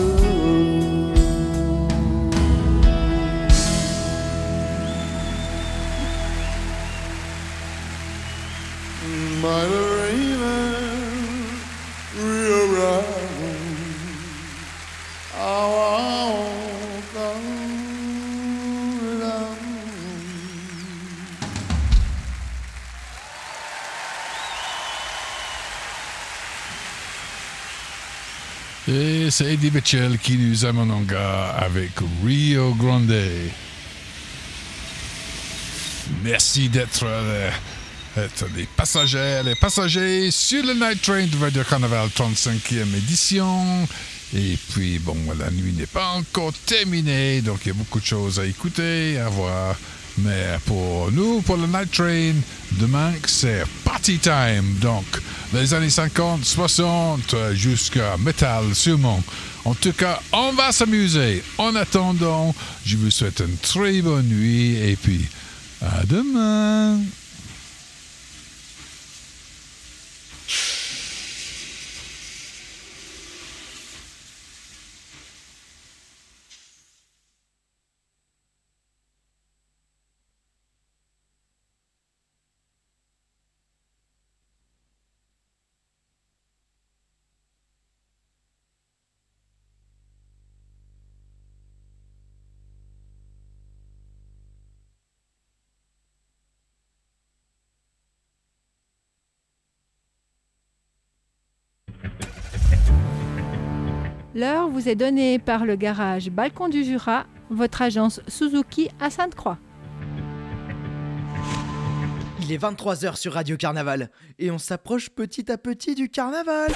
By the raven, Rio Bravo, I walk on down. Et c'est Eddie Mitchell qui nous amène en gare avec Rio Grande. Merci d'être les passagers sur le Night Train de Radio Carnaval 35e édition. Et puis, bon, la nuit n'est pas encore terminée, donc il y a beaucoup de choses à écouter, à voir. Mais pour nous, pour le Night Train, demain, c'est party time. Donc, les années 50, 60, jusqu'à Metal, sûrement. En tout cas, on va s'amuser. En attendant, je vous souhaite une très bonne nuit et puis à demain. L'heure vous est donnée par le garage Balcon du Jura, votre agence Suzuki à Sainte-Croix. Il est 23h sur Radio Carnaval et on s'approche petit à petit du carnaval.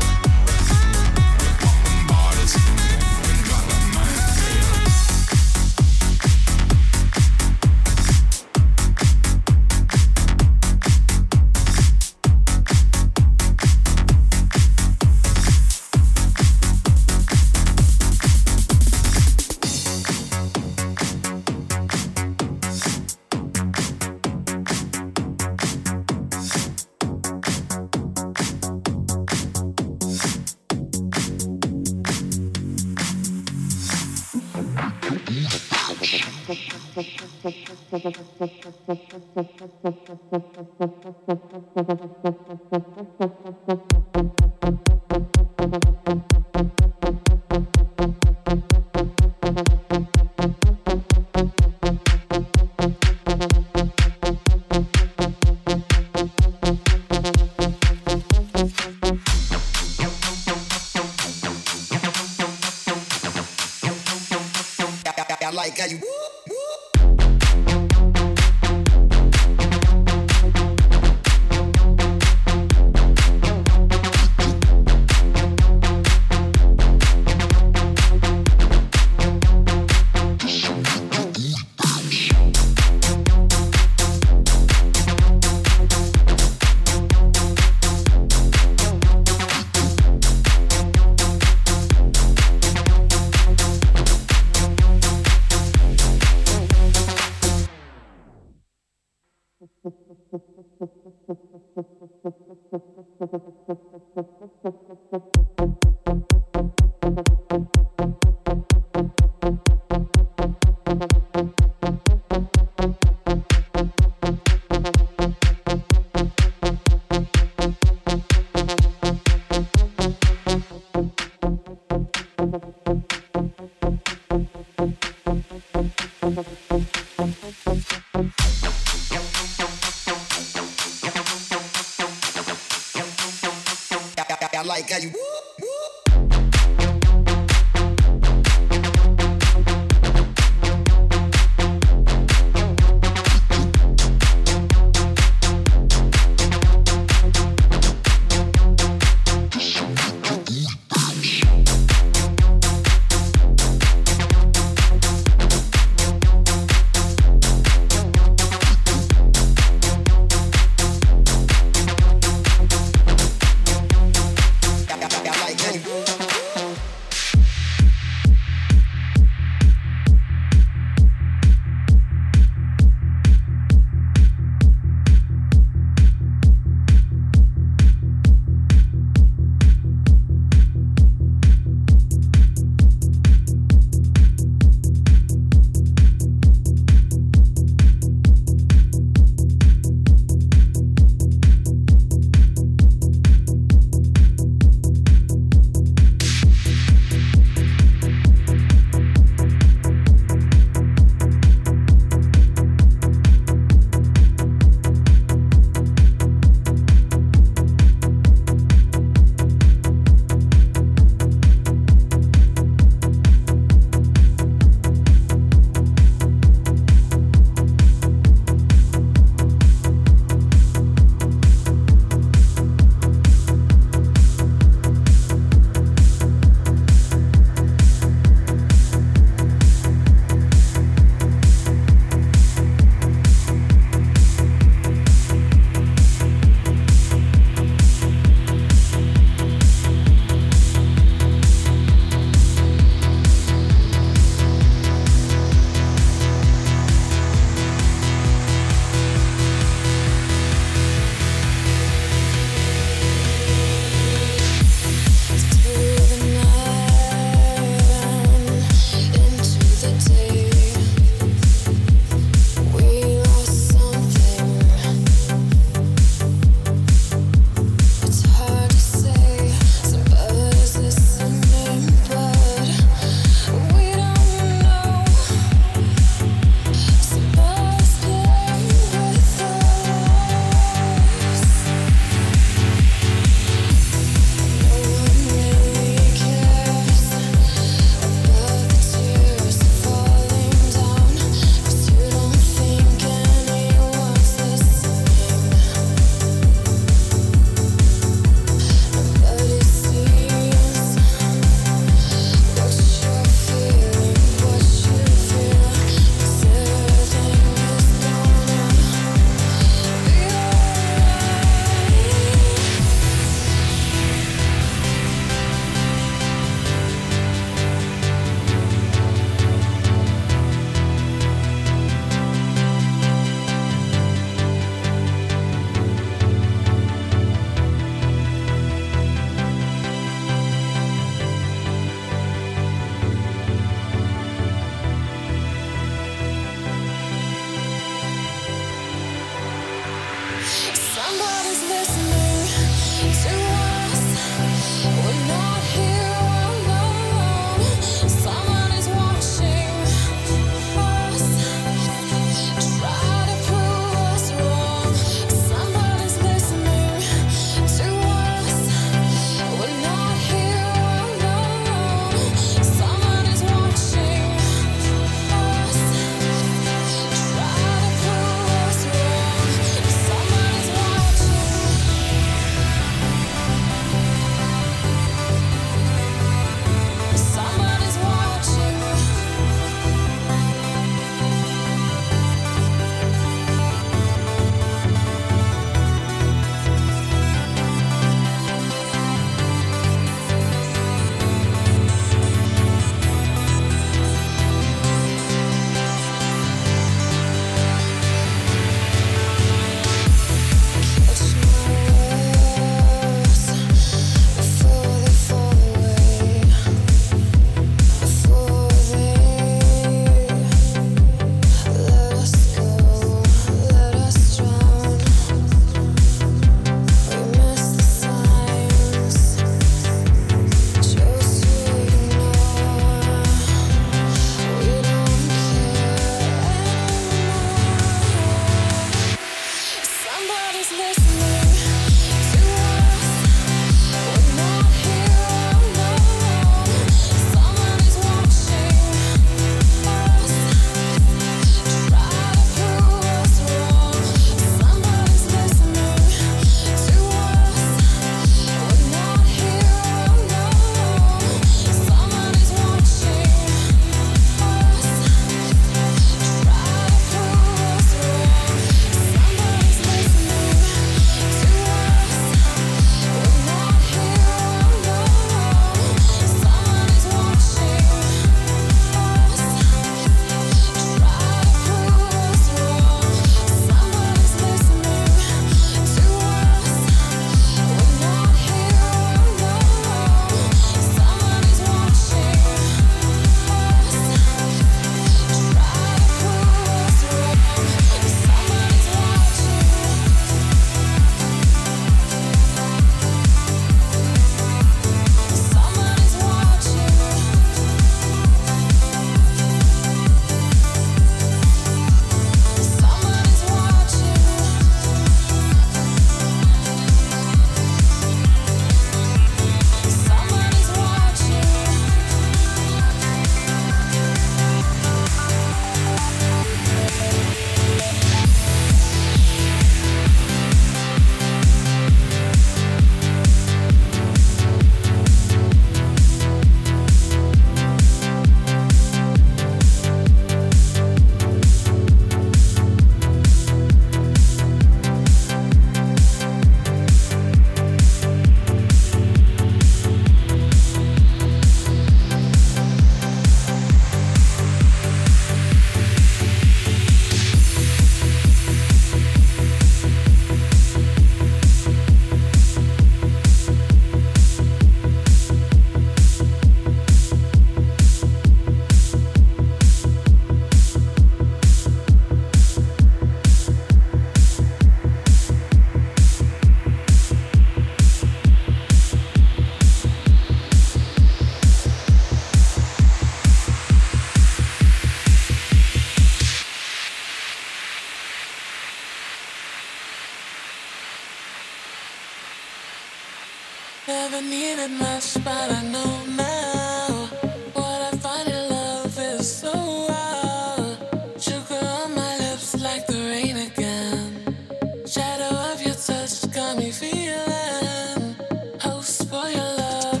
Never needed much, but I know now. What I find in love is so wild. Sugar on my lips like the rain again. Shadow of your touch got me feeling. Host for your love.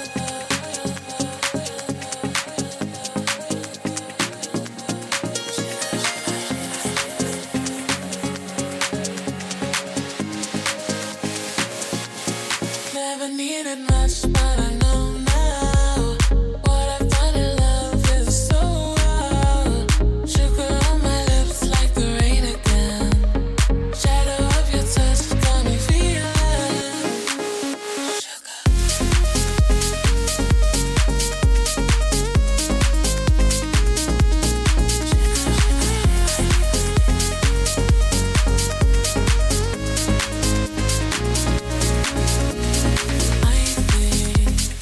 Never needed much, but I know now. What I find in love is so wild. Sugar on my lips like the rain again. Shadow of your touch got me feeling. Sugar. I think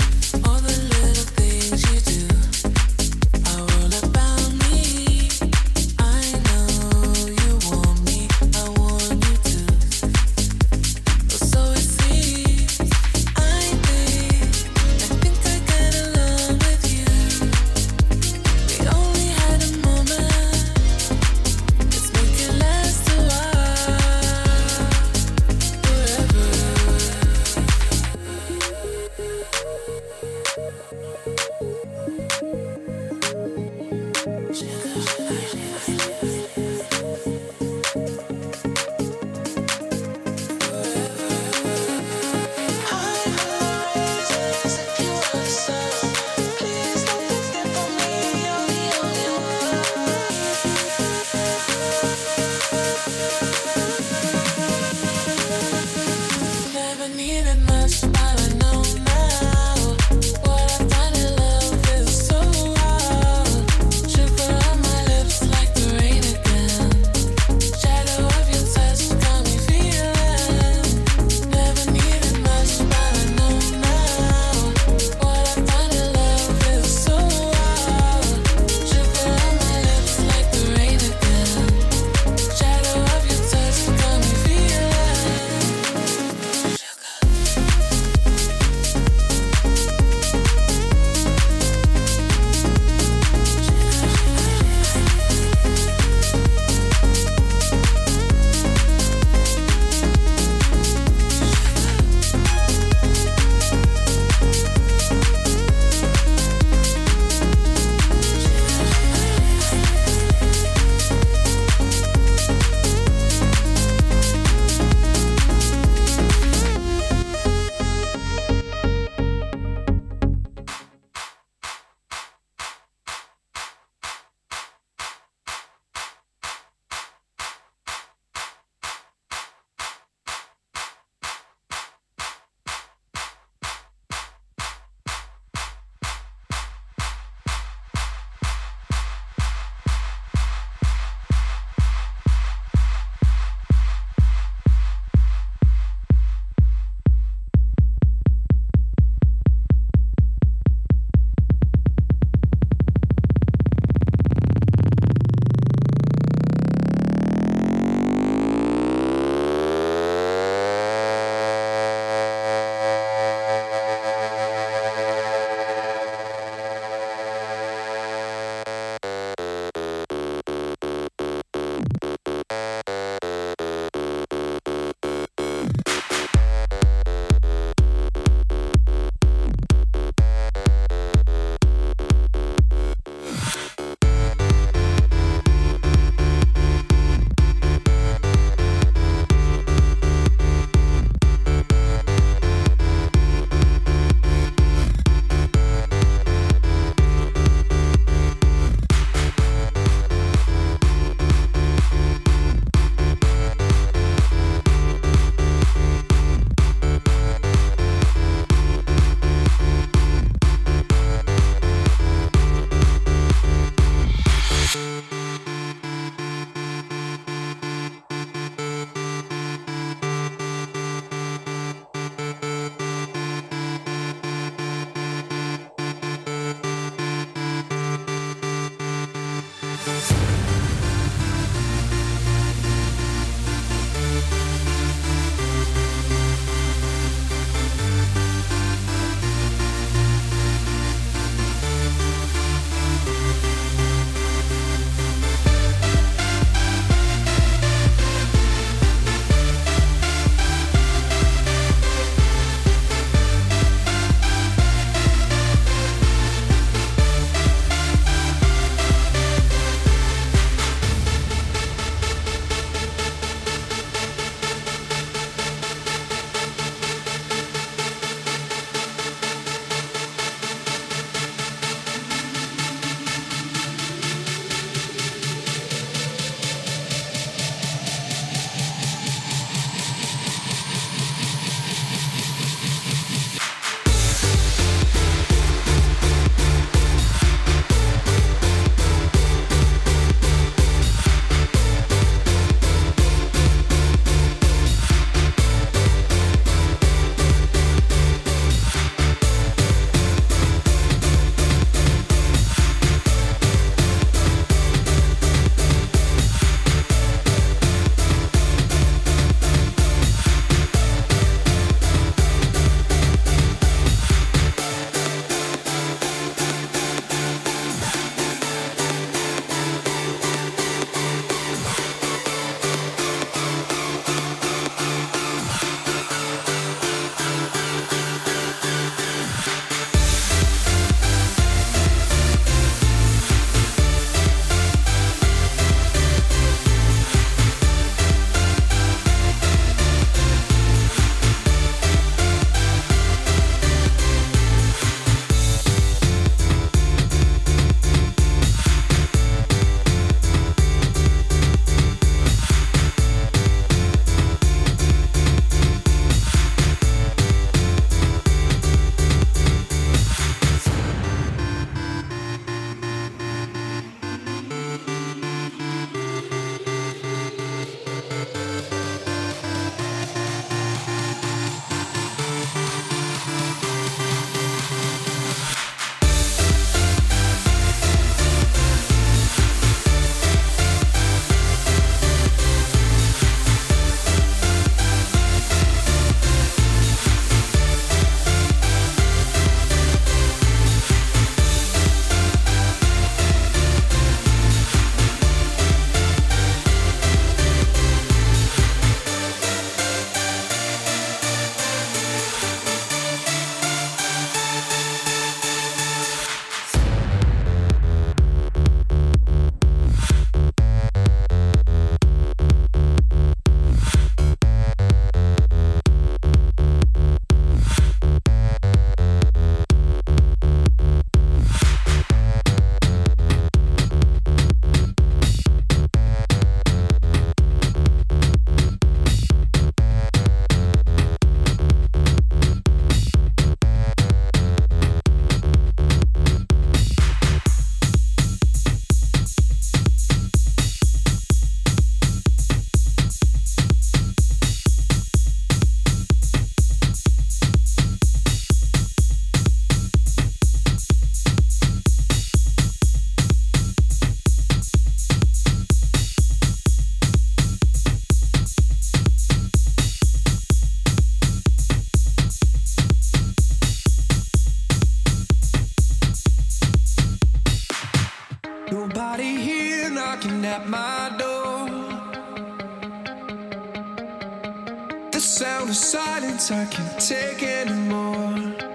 this, I can't take anymore.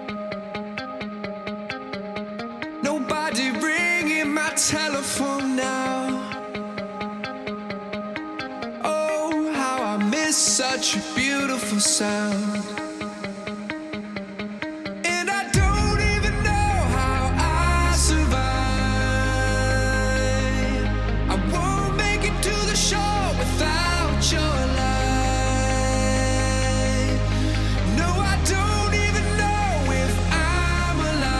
Nobody ringing my telephone now. Oh, how I miss such a beautiful sound. And I don't even know how I survive. I won't make it to the shore without your light. No, I don't even know if I'm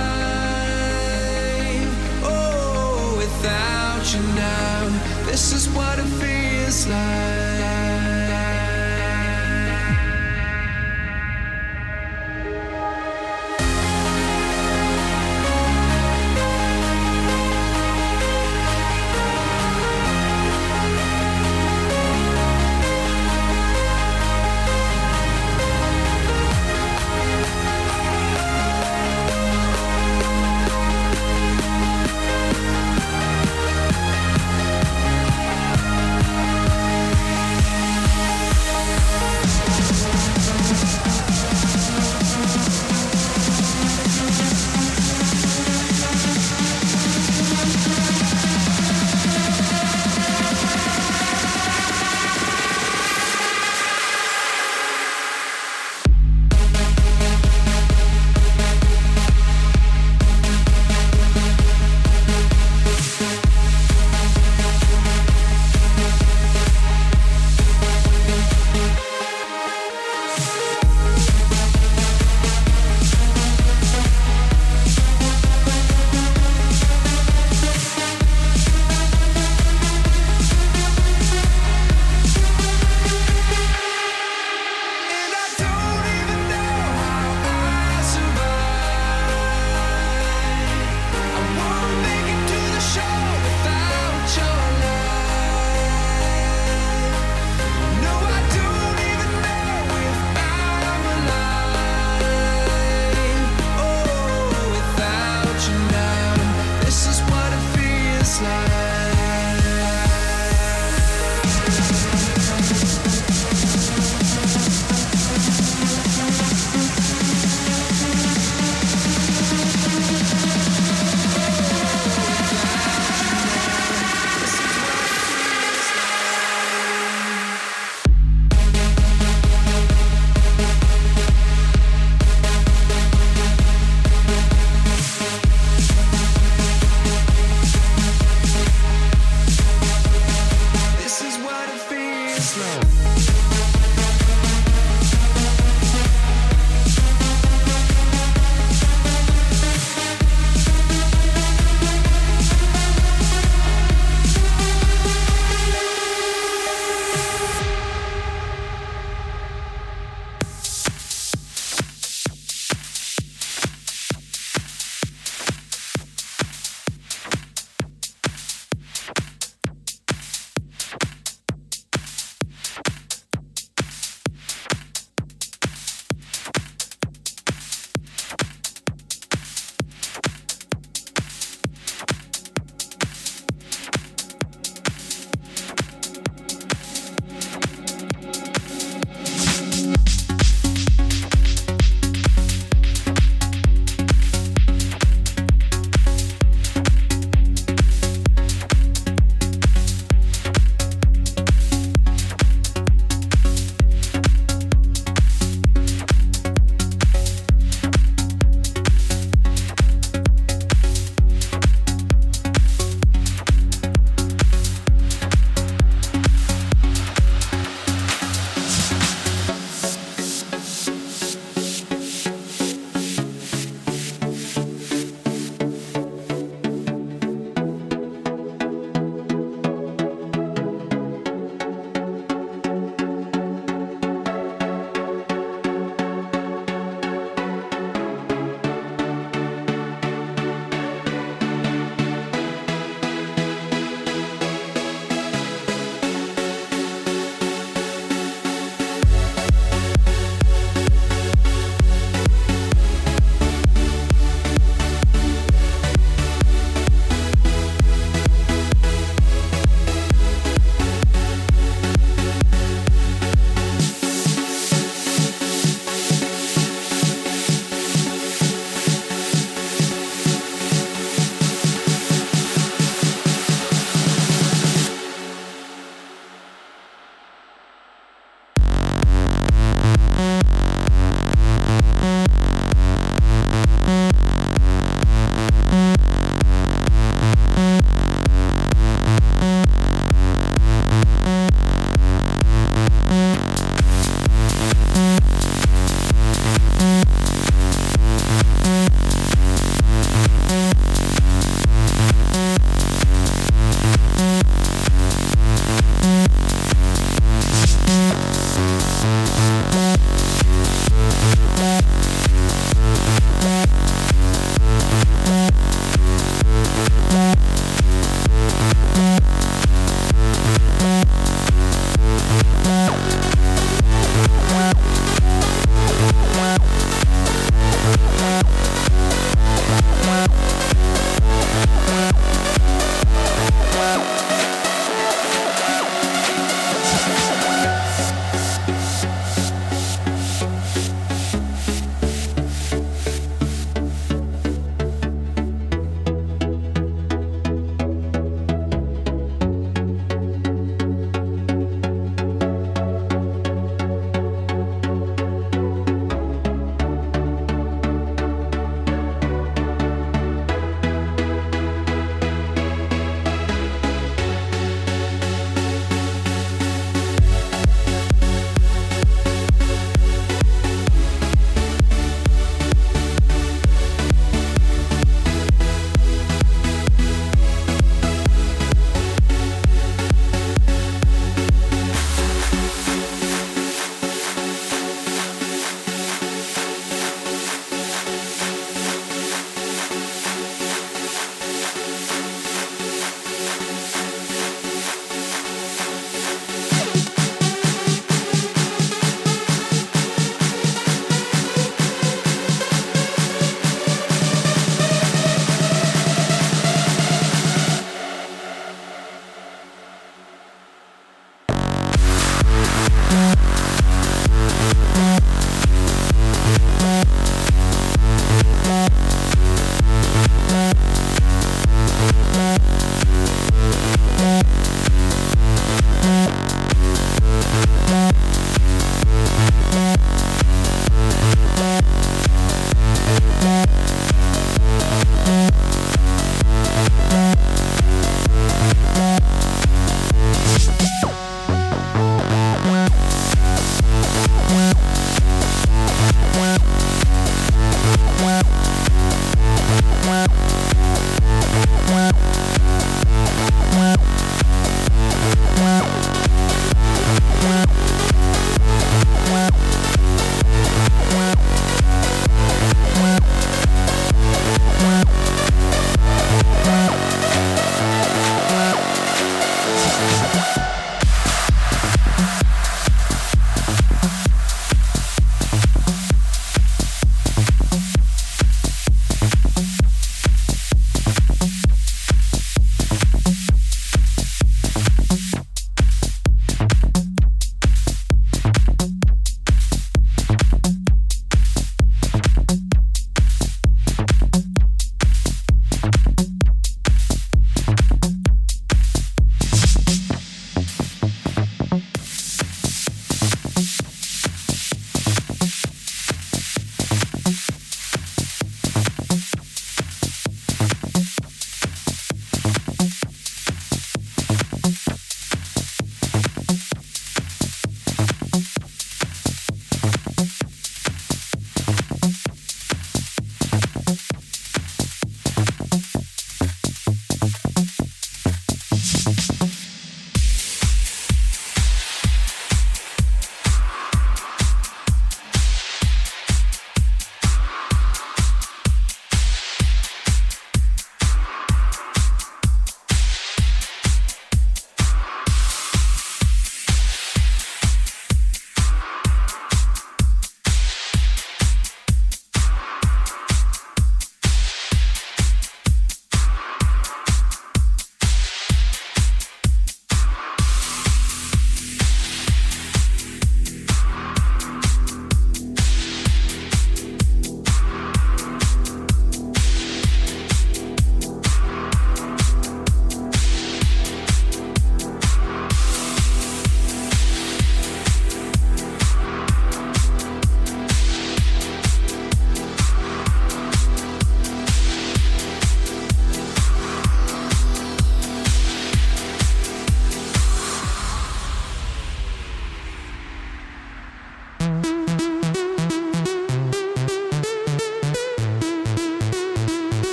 alive. Oh, without you now, this is what it feels like.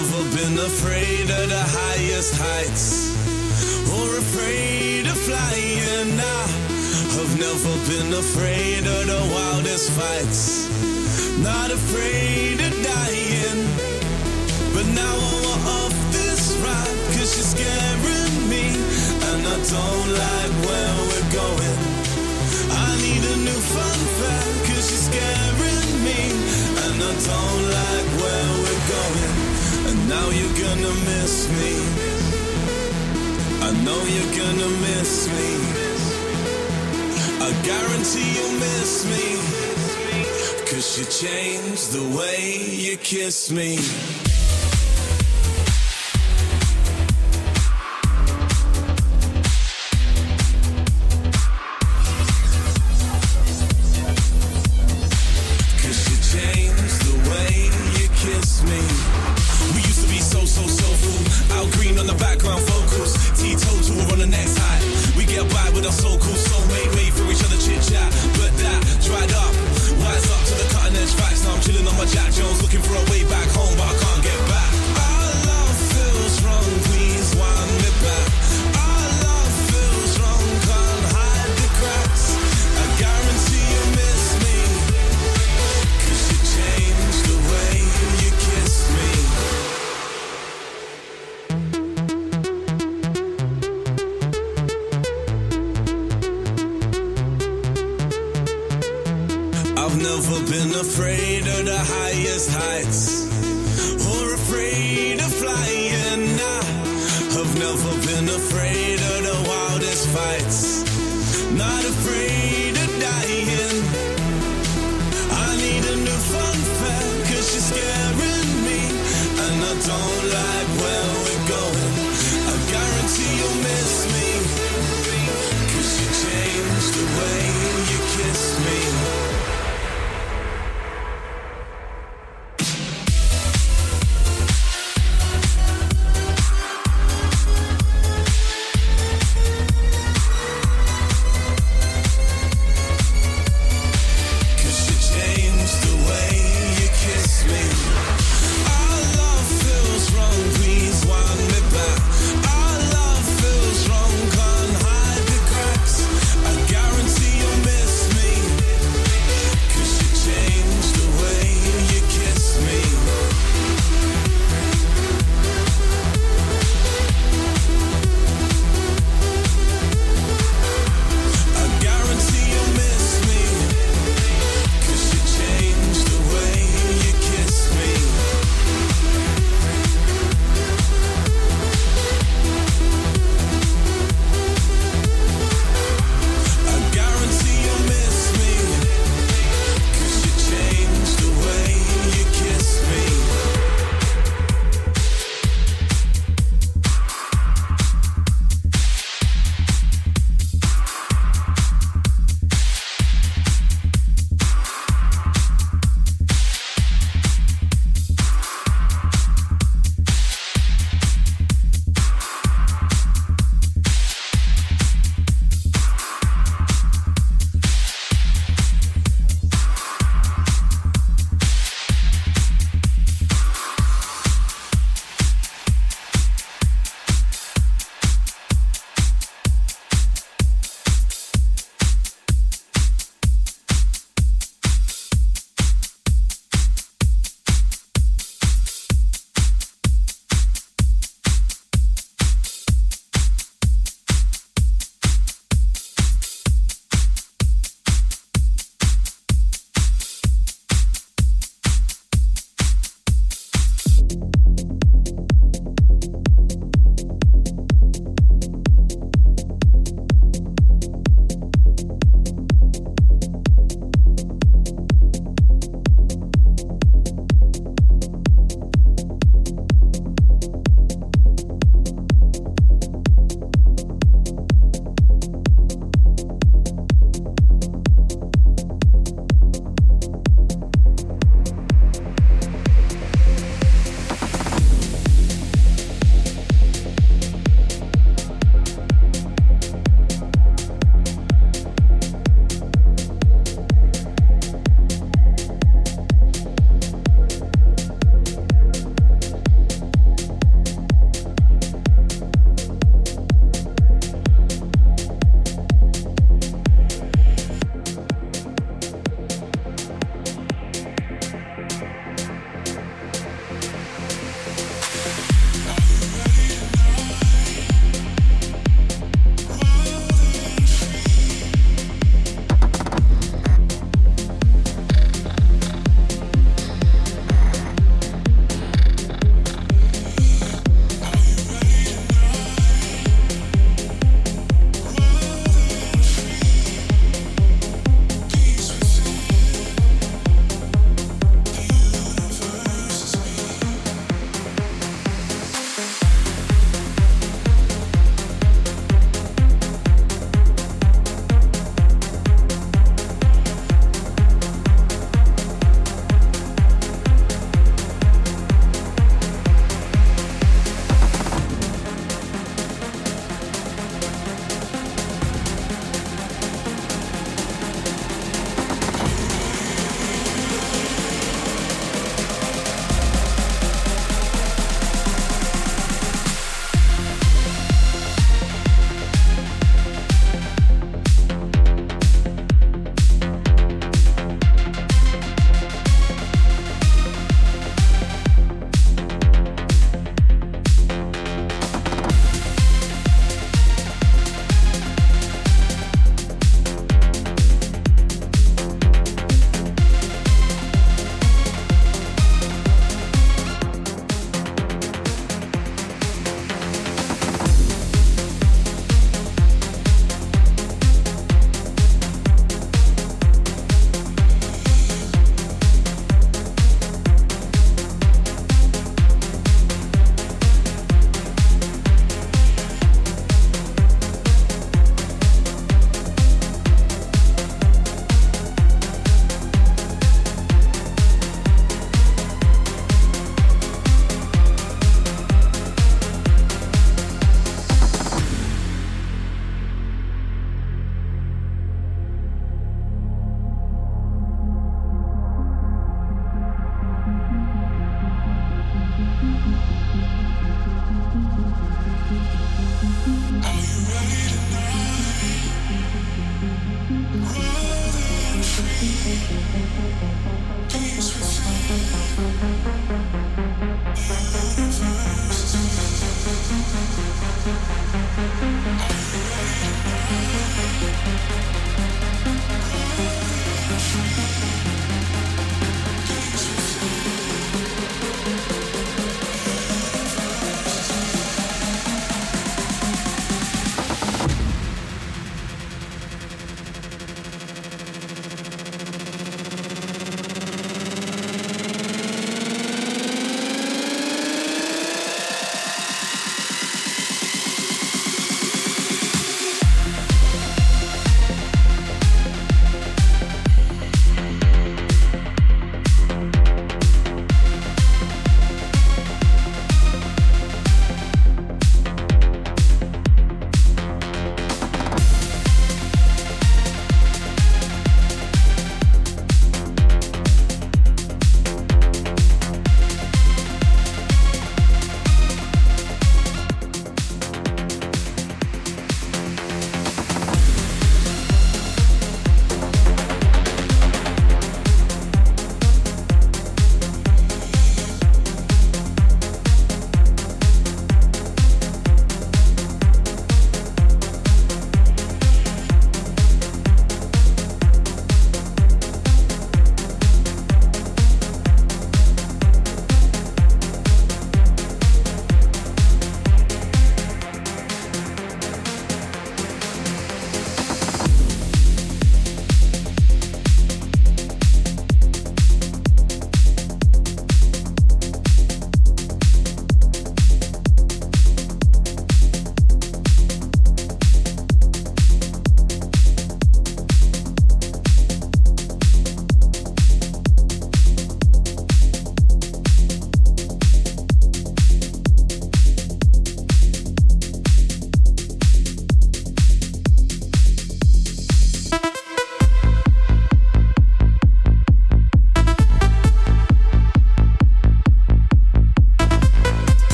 never been afraid of the highest heights or afraid of flying. I've never been afraid of the wildest fights, not afraid of dying. But now I want off this ride, cause you're scaring me, and I don't like where we're going. I need a new fun fact, cause you're scaring me, and I don't like where we're going. And now you're gonna miss me, I know you're gonna miss me, I guarantee you'll miss me, cause you changed the way you kiss me.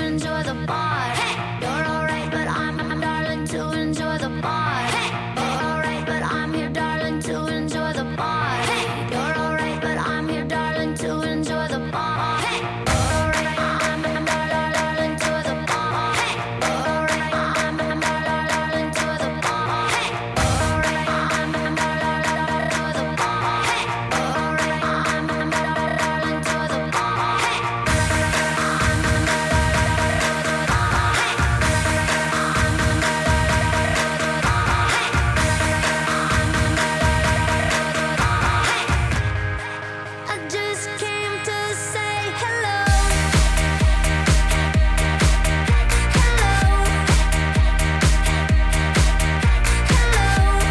enjoy the bar. Hey, you're alright, but I'm darling to enjoy the bar. Hey, you're alright, but I'm here, darling, to enjoy the bar. Hey, you're alright, but I'm here, darling, to enjoy the bar. Hey, you're alright, I'm darling to the bar. Hey, you're alright, I'm darling to the bar. Hey, you're alright, I'm darling to the bar. Hey, you're alright, I'm darling to the bar. Hey. I just came to say hello. Hello. Hello.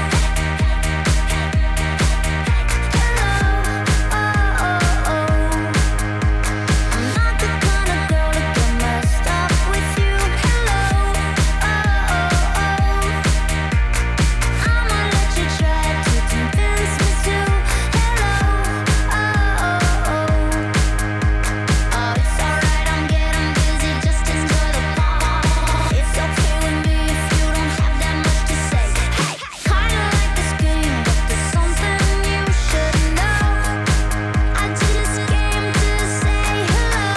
Hello. Oh, oh, oh. I'm not the kind of girl to get messed up with you. Hello. Oh, oh, oh. I'ma let you try to convince me to. Hello. Oh, oh, oh. Oh, it's alright, I'm getting busy, just enjoy the bar. It's okay with me if you don't have that much to say. Hey, kinda like this game, but there's something you should know. I just came to say hello.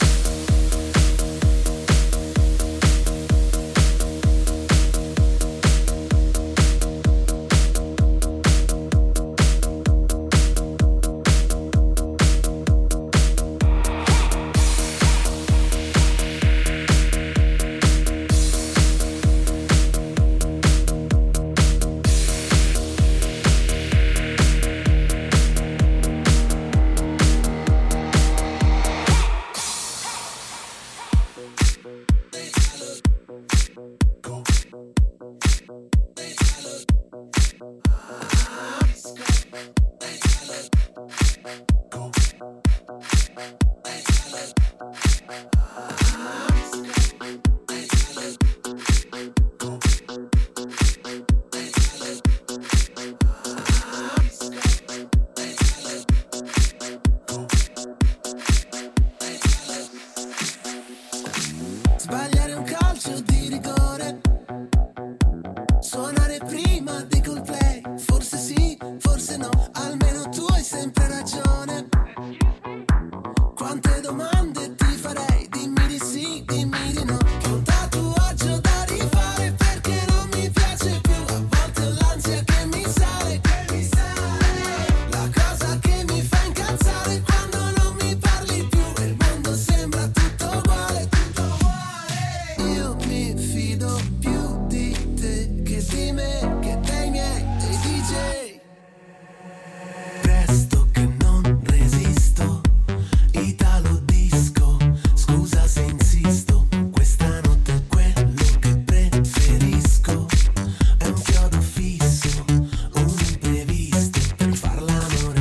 Sbagliare un calcio di rigore, suonare prima di Coldplay. Forse sì, forse no, almeno tu hai sempre ragione. Quante domande ti farei, dimmi di sì, dimmi di no. Che un tatuaggio da rifare perché non mi piace più. A volte ho l'ansia che mi sale, la cosa che mi fa incazzare quando non mi parli più e il mondo sembra tutto uguale, tutto uguale. Io mi fido più di te che di me, che dei miei, dei DJ. Presto che non resisto, Italo disco, scusa se insisto, questa notte è quello che preferisco. È un chiodo fisso, un imprevisto per far l'amore.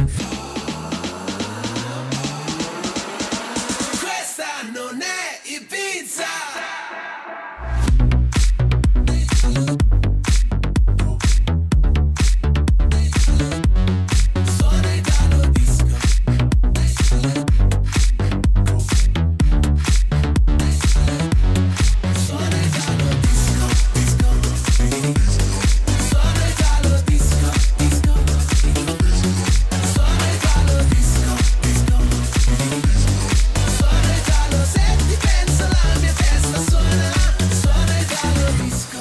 Questa non è Ibiza. Suona Italo disco. Suona Italo disco, disco. Suona Italo disco, disco. Suona Italo disco, disco. Suona Italo, se ti penso la mia testa suona. Suona Italo disco.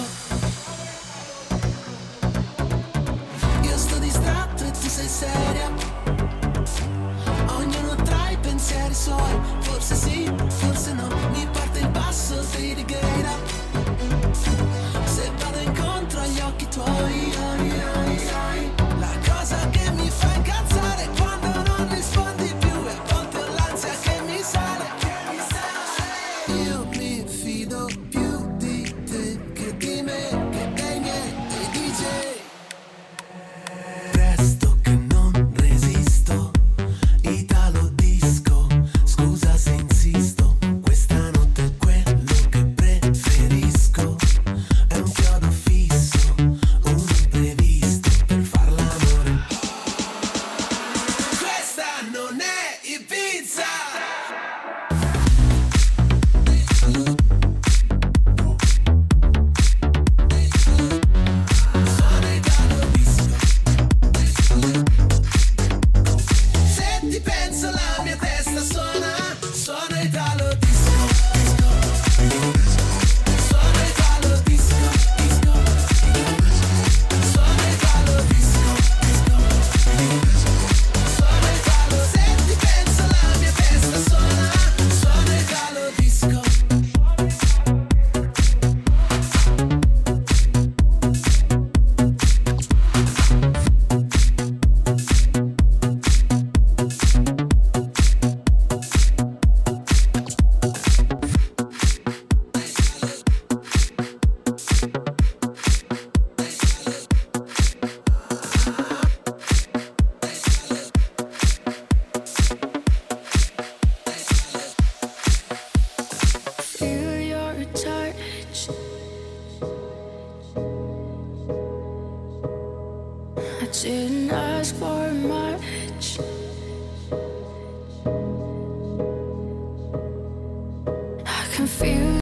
Io sto distratto e tu sei seria. Ognuno tra i pensieri suoi. Forse sì, forse no. Mi parte il passo di Righeira. Se vado incontro agli occhi tuoi,